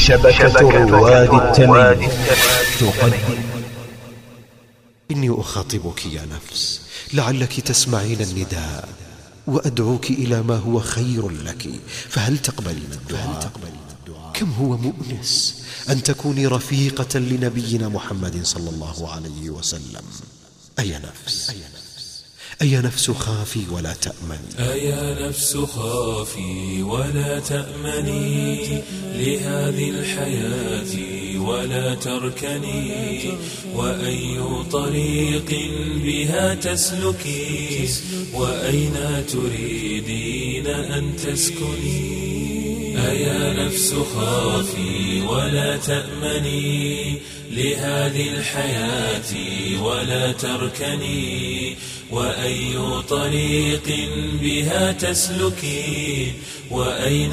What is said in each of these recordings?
شبكة رواد التمييز تقدم. إني أخاطبك يا نفس لعلك تسمعين النداء، وأدعوك إلى ما هو خير لك، فهل تقبلين الدعاء؟ كم هو مؤنس أن تكوني رفيقة لنبينا محمد صلى الله عليه وسلم. أي نفس خافي ولا تأمني، أيا نفس خافي ولا تأمني لهذه الحياة ولا تركني، وأي طريق بها تسلكي وأين تريدين أن تسكني. أيا نفس خافي ولا تأمني لهذه الحياة ولا تركني، وأي طريق بها تسلكي وأين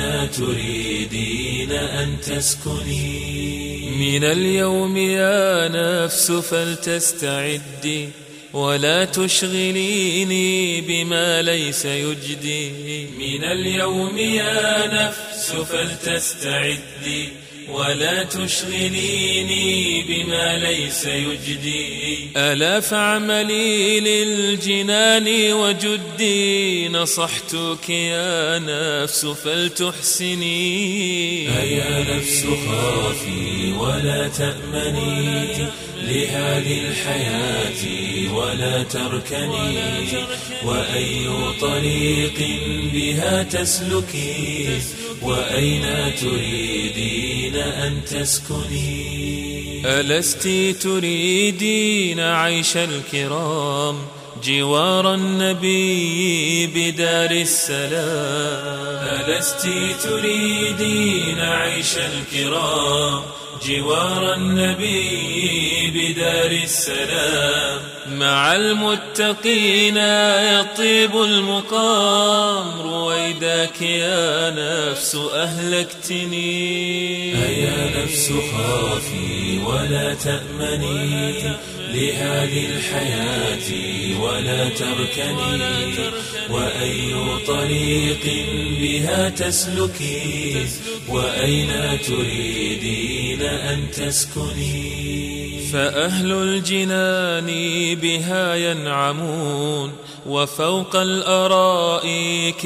تريدين أن تسكني. من اليوم يا نفس فلتستعدي ولا تشغليني بما ليس يجدي. من اليوم يا نفس فلتستعدي ولا تشغليني بما ليس يجدي. ألا فاعملي للجنان وجدي، نصحتك يا نفس فلتحسني. أيا نفس خافي ولا تأمني لهذه الحياة ولا تركني، وأي طريق بها تسلكي وأين تريدين أن تسكني. ألست تريدين عيش الكرام جوار النبي بدار السلام؟ ألست تريدين عيش الكرام جوار النبي بدار السلام؟ مع المتقين يطيب المقام، رويداك يا نفس أهلكتني. أيا نفس خافي ولا تأمني لهذه الحياة ولا تركني، وأي طريق بها تسلكي وأين تريدين أن تسكني. فأهل الجنان بها ينعمون وفوق الأرائك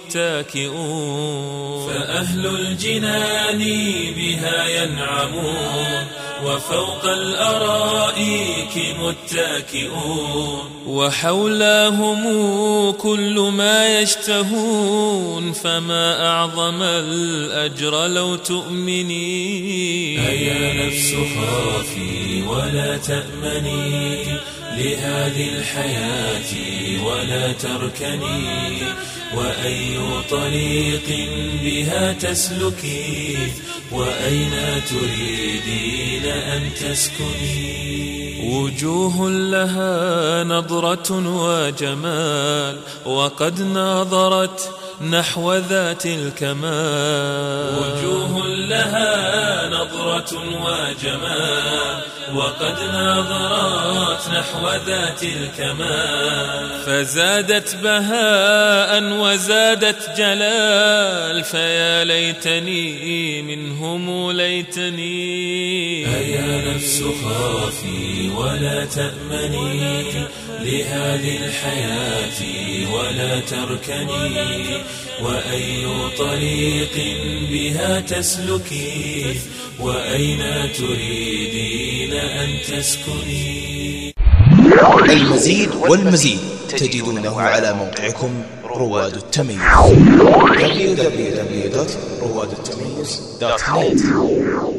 متكئون. فأهل الجنان بها ينعمون وفوق الأرائك متكئون، وحولهم كل ما يشتهون، فما أعظم الأجر لو تؤمني. أيا نفس خافي ولا تأمني لهذه الحياة ولا تركني، وأي طريق بها تسلكي وأين تريدين أن تسكني. وجوه لها نظرة وجمال وقد ناظرت نحو ذات الكمال. وجوه لها نظرة وجمال وقد ناظرت نحو ذات الكمال، فزادت بهاء وزادت جلال، فيا ليتني منهم ليتني. أيا نفس خافي ولا تأمني لهذه الحياة ولا تركني، وأي طريق بها تسلكي وأين تريدين أن تسكني. المزيد والمزيد تجدونه على موقعكم رواد التمييز www.روادالتمييز.net.